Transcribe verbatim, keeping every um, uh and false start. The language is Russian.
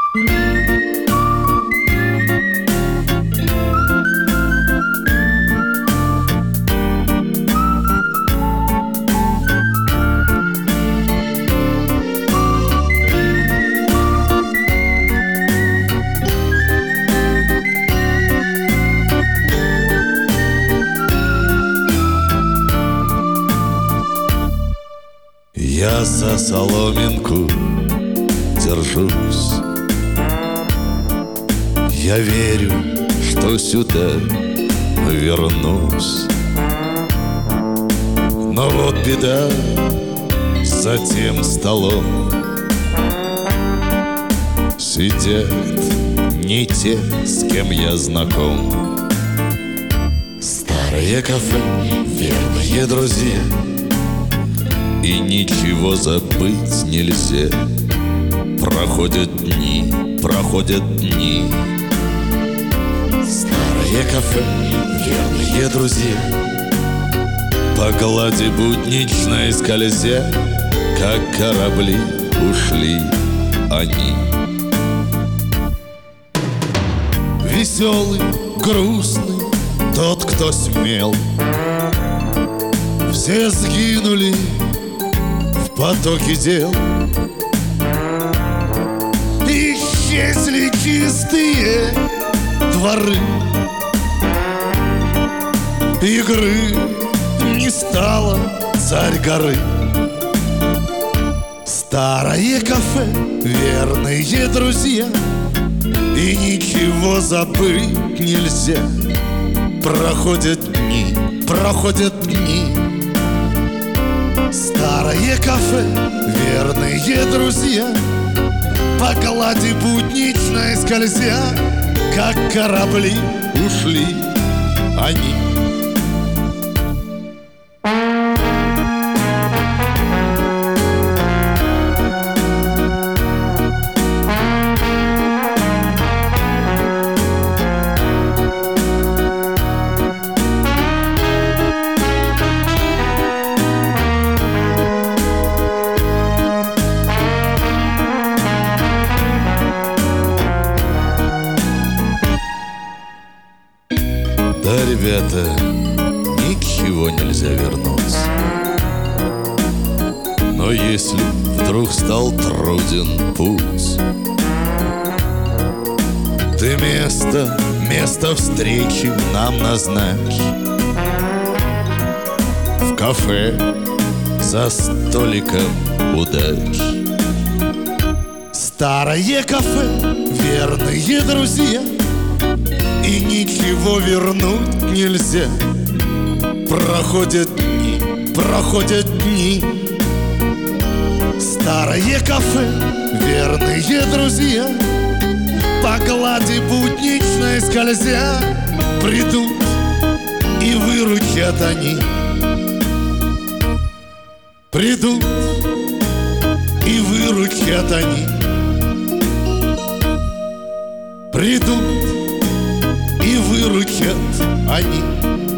Я за соломинку держусь. Я верю, что сюда вернусь. Но вот беда за тем столом. Сидят не те, с кем я знаком. Старое кафе, верные друзья, и ничего забыть нельзя. Проходят дни, проходят дни. Старое кафе, верные друзья, по глади будничной скользя, как корабли ушли они. Веселый, грустный, тот, кто смел, все сгинули в потоке дел. Исчезли чистые дворы, игры не стало царь горы. Старое кафе, верные друзья, и ничего забыть нельзя. Проходят дни, проходят дни. Старое кафе, верные друзья, по глади будничной скользя, как корабли ушли они. Да, ребята, ничего нельзя вернуть. Но если вдруг стал труден путь, ты место, место встречи нам назначь. В кафе за столиком удач. Старое кафе, верные друзья, и ничего вернуть нельзя. Проходят дни, проходят дни. Старое кафе, верные друзья, по глади будничной скользя, придут и выручат они. Придут и выручат они. Придут и выручат они.